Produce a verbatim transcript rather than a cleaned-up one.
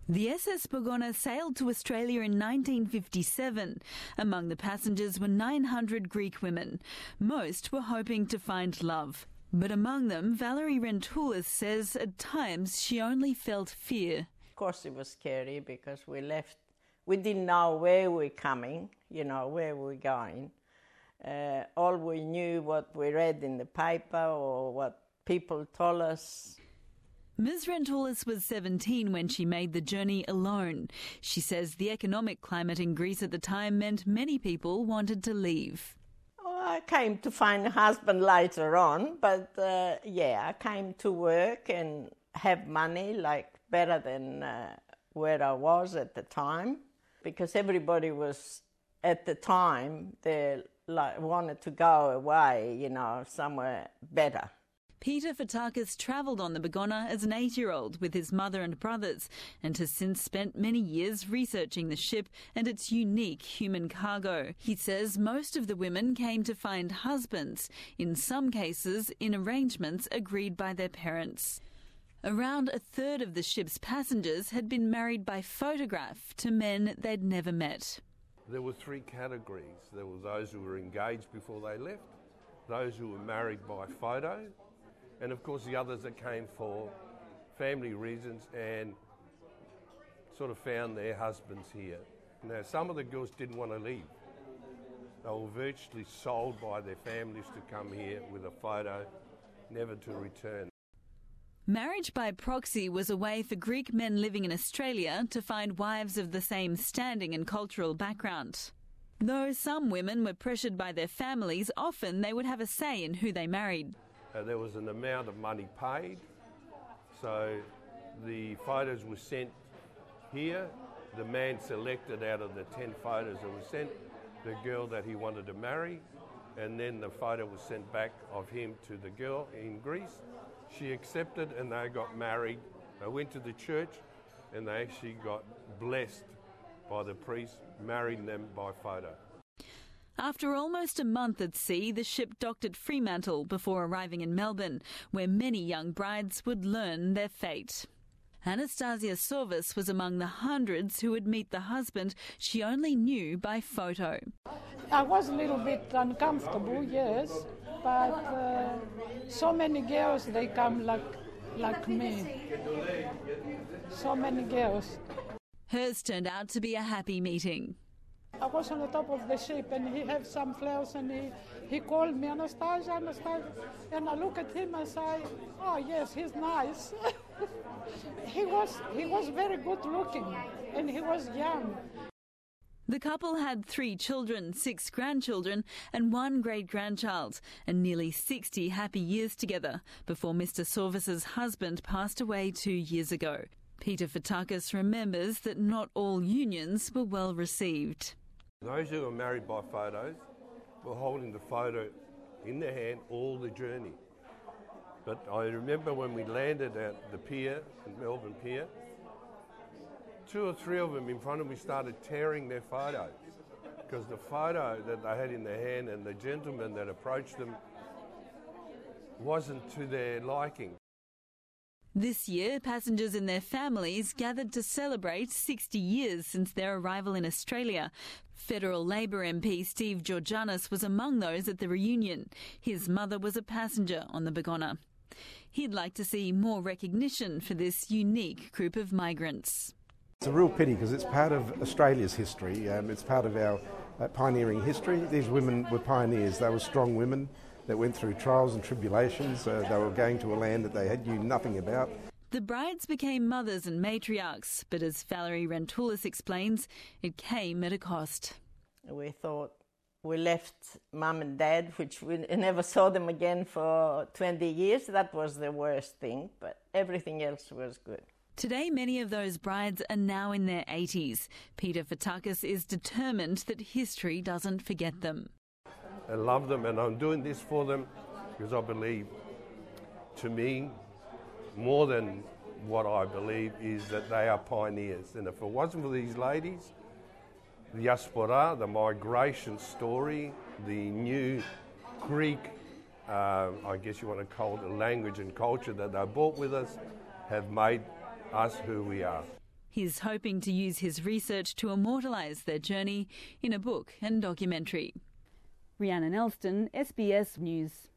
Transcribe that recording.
The S S Bogona sailed to Australia in nineteen fifty-seven. Among the passengers were nine hundred Greek women. Most were hoping to find love. But among them, Valerie Rentoulis says at times she only felt fear. Of course it was scary because we left, we didn't know where we're coming, you know, where we're going. Uh, all we knew what we read in the paper or what people told us. Miz Rentoulis was seventeen when she made the journey alone. She says the economic climate in Greece at the time meant many people wanted to leave. Oh, I came to find a husband later on, but uh, yeah, I came to work and have money, like better than uh, where I was at the time, because everybody was, at the time, they like, wanted to go away, you know, somewhere better. Peter Fotakis travelled on the Bogona as an eight-year-old with his mother and brothers and has since spent many years researching the ship and its unique human cargo. He says most of the women came to find husbands, in some cases in arrangements agreed by their parents. Around a third of the ship's passengers had been married by photograph to men they'd never met. There were three categories. There were those who were engaged before they left, those who were married by photo, and of course the others that came for family reasons and sort of found their husbands here. Now, some of the girls didn't want to leave. They were virtually sold by their families to come here with a photo, never to return. Marriage by proxy was a way for Greek men living in Australia to find wives of the same standing and cultural background. Though some women were pressured by their families, often they would have a say in who they married. Uh, there was an amount of money paid, so the photos were sent here. The man selected out of the ten photos that were sent the girl that he wanted to marry, and then the photo was sent back of him to the girl in Greece. She accepted and they got married. They went to the church and they actually got blessed by the priest, marrying them by photo. After almost a month at sea, the ship docked at Fremantle before arriving in Melbourne, where many young brides would learn their fate. Anastasia Sorvis was among the hundreds who would meet the husband she only knew by photo. I was a little bit uncomfortable, yes, but uh, so many girls, they come like, like me. So many girls. Hers turned out to be a happy meeting. I was on the top of the ship and he had some flowers and he, he called me, Anastasia, Anastasia. And I look at him and say, oh yes, he's nice. he was he was very good looking and he was young. The couple had three children, six grandchildren and one great-grandchild, and nearly sixty happy years together before Mister Sorvis's husband passed away two years ago. Peter Fotakis remembers that not all unions were well received. Those who were married by photos were holding the photo in their hand all the journey. But I remember when we landed at the pier, Melbourne Pier, two or three of them in front of me started tearing their photos because the photo that they had in their hand and the gentleman that approached them wasn't to their liking. This year, passengers and their families gathered to celebrate sixty years since their arrival in Australia. Federal Labor M P Steve Georganas was among those at the reunion. His mother was a passenger on the Bogona. He'd like to see more recognition for this unique group of migrants. It's a real pity because it's part of Australia's history. Um, it's part of our uh, pioneering history. These women were pioneers. They were strong women that went through trials and tribulations. Uh, they were going to a land that they had knew nothing about. The brides became mothers and matriarchs, but as Valerie Rentoulis explains, it came at a cost. We thought we left mum and dad, which we never saw them again for twenty years. That was the worst thing, but everything else was good. Today, many of those brides are now in their eighties. Peter Fotakis is determined that history doesn't forget them. I love them and I'm doing this for them because I believe, to me, more than what I believe is that they are pioneers. And if it wasn't for these ladies, the diaspora, the migration story, the new Greek, uh, I guess you want to call it, language and culture that they brought with us, have made us who we are. He's hoping to use his research to immortalise their journey in a book and documentary. Rhiannon Elston, S B S News.